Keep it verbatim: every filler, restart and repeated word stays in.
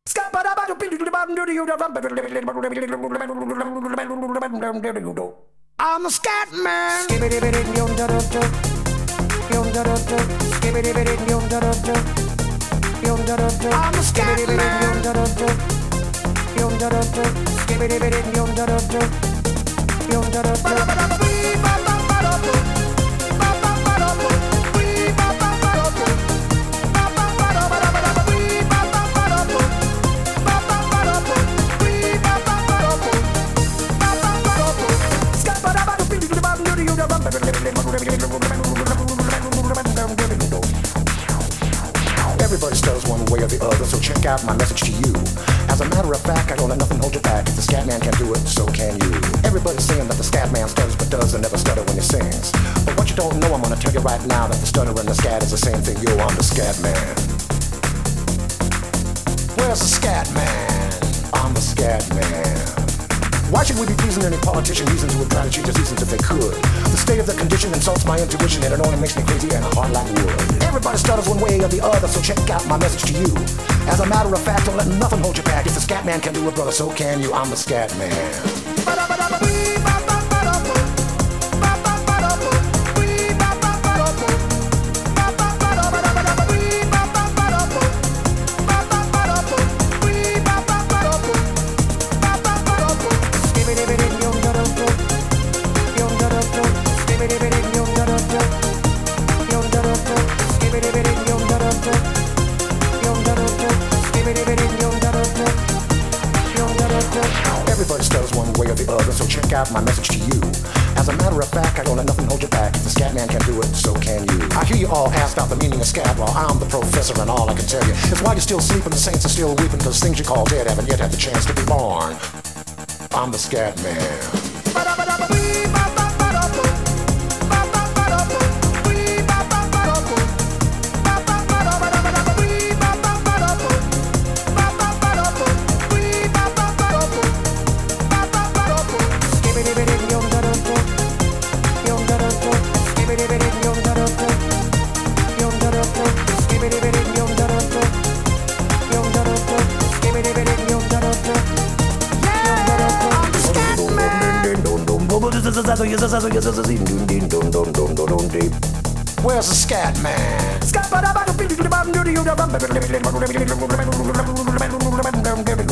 I'm a scat man. I'm a scat Everybody stutters one way or the other, so check out my message to you. As a matter of fact, I don't let nothing hold you back. If the scat man can do it, so can you. Everybody's saying that the scat man stutters but does and never stutter when he sings. But what you don't know, I'm gonna tell you right now that the stutter and the scat is the same thing. Yo, I'm the scat man. Where's the scat man? I'm the scat man. Why should we be pleasing any politician reasons who would try to change the seasons if they could? The state of the condition insults my intuition and it only makes me crazy and a heart like wood. Everybody stutters one way or the other, so check out my message to you. As a matter of fact, don't let nothing hold you back. If the scat man can do it, brother, so can you. I'm the scat man. Everybody stutters one way or the other, so check out my message to you. As a matter of fact, I don't let nothing hold you back. If the scat man can do it, so can you. I hear you all ask about the meaning of scat. Well, I'm the professor and all I can tell you is why you're still sleeping, the saints are still weeping, because things you call dead haven't yet had the chance to be born. I'm the scat man. Where's the scat man?